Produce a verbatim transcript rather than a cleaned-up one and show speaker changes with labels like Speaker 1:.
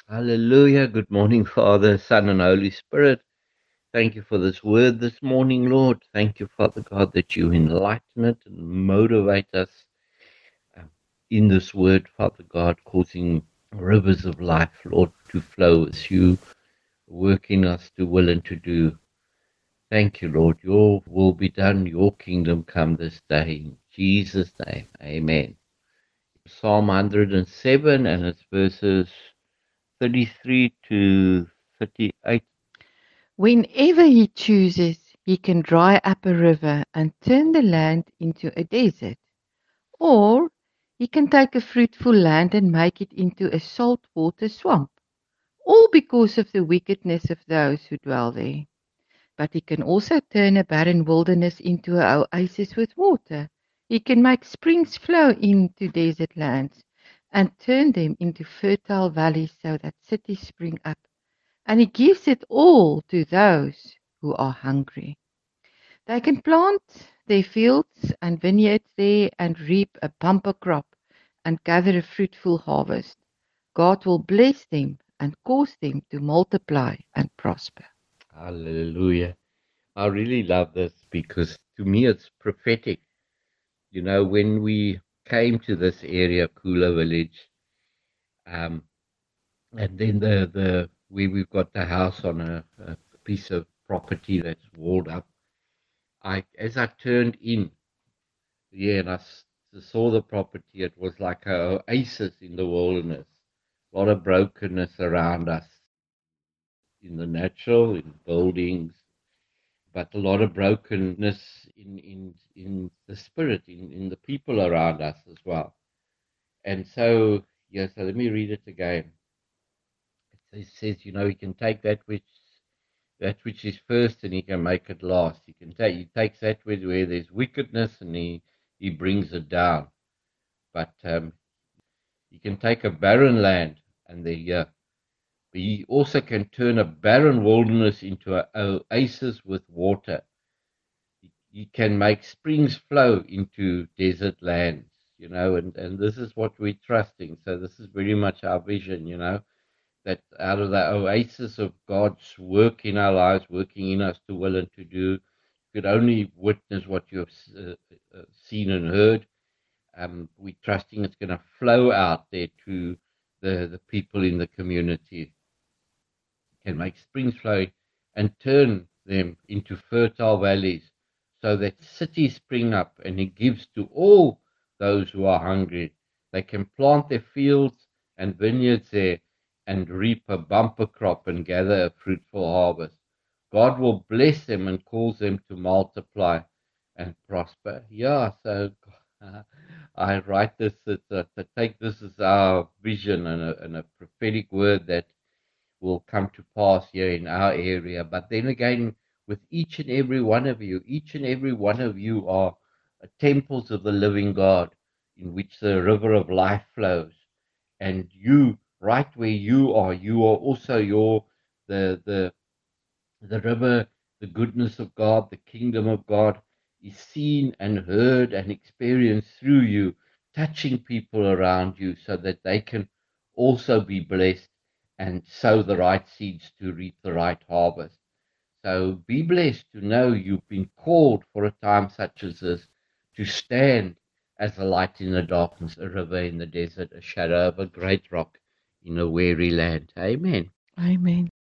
Speaker 1: Hallelujah. Good morning, Father, Son, and Holy Spirit. Thank you for this word this morning, Lord. Thank you, Father God, that you enlighten it and motivate us um, in this word, Father God, causing rivers of life, Lord, to flow as you work in us to will and to do. Thank you, Lord. Your will be done, your kingdom come this day. In Jesus' name, amen. Psalm one hundred seven, and it's verses thirty-three to thirty-eight.
Speaker 2: Whenever he chooses, he can dry up a river and turn the land into a desert. Or he can take a fruitful land and make it into a saltwater swamp, all because of the wickedness of those who dwell there. But he can also turn a barren wilderness into an oasis with water. He can make springs flow into desert lands and turn them into fertile valleys so that cities spring up. And he gives it all to those who are hungry. They can plant their fields and vineyards there and reap a bumper crop and gather a fruitful harvest. God will bless them and cause them to multiply and prosper.
Speaker 1: Hallelujah. I really love this because to me it's prophetic. You know, when we came to this area, Kula Village, um, and then the, the where we've got the house on a, a piece of property that's walled up, I as I turned in, yeah, and I s- saw the property, it was like a oasis in the wilderness. A lot of brokenness around us in the natural, in buildings, but a lot of brokenness in in in the spirit, in in the people around us as well. And so, yeah, so let me read it again. It says, you know, he can take that which that which is first and he can make it last. He can take he takes that where, where there's wickedness and he he brings it down. But um, he can take a barren land and the uh, but he also can turn a barren wilderness into an oasis with water. You can make springs flow into desert lands, you know, and, and this is what we're trusting. So this is very much our vision, you know, that out of the oasis of God's work in our lives, working in us to will and to do, you could only witness what you have uh, uh, seen and heard. Um, we're trusting it's going to flow out there to the, the people in the community, can make springs flow and turn them into fertile valleys so that cities spring up and he gives to all those who are hungry. They can plant their fields and vineyards there and reap a bumper crop and gather a fruitful harvest. God will bless them and cause them to multiply and prosper. Yeah, so uh, I write this to, to take this as our vision and a, and a prophetic word that will come to pass here in our area. But then again, with each and every one of you, each and every one of you are temples of the living God in which the river of life flows. And you, right where you are, you are also your the the the river, the goodness of God, the kingdom of God is seen and heard and experienced through you, touching people around you so that they can also be blessed and sow the right seeds to reap the right harvest. So be blessed to know you've been called for a time such as this to stand as a light in the darkness, a river in the desert, a shadow of a great rock in a weary land. Amen.
Speaker 2: Amen.